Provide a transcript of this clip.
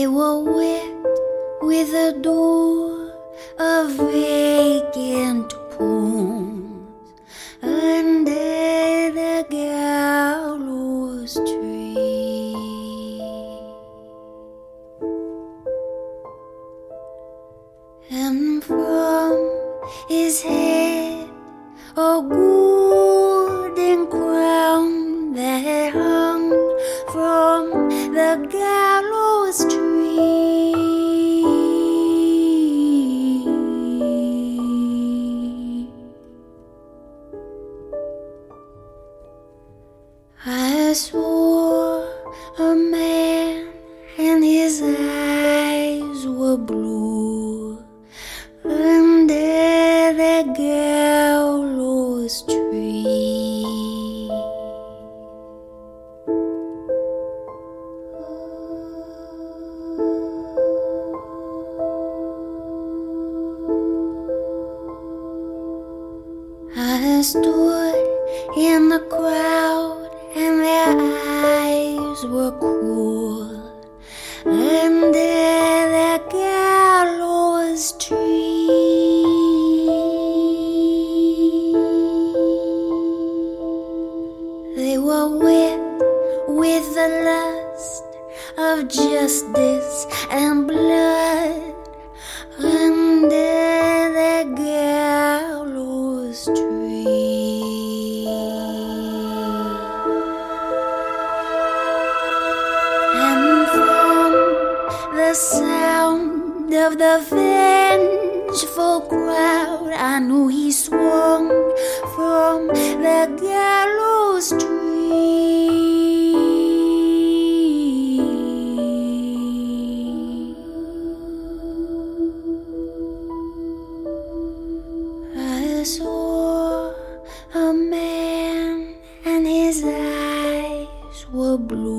They were wet with the door of vacant palms under the gallows tree. And from his head a golden crown that hung from the gallows tree. I saw a man and his eyes were blue under the gallows tree. I stood in the crowd and their eyes were cool under the gallows tree. They were wet with the lust of justice and blood under the gallows tree. And from the sound of the vengeful crowd, I knew he swung from the gallows tree. I saw a man and his eyes were blue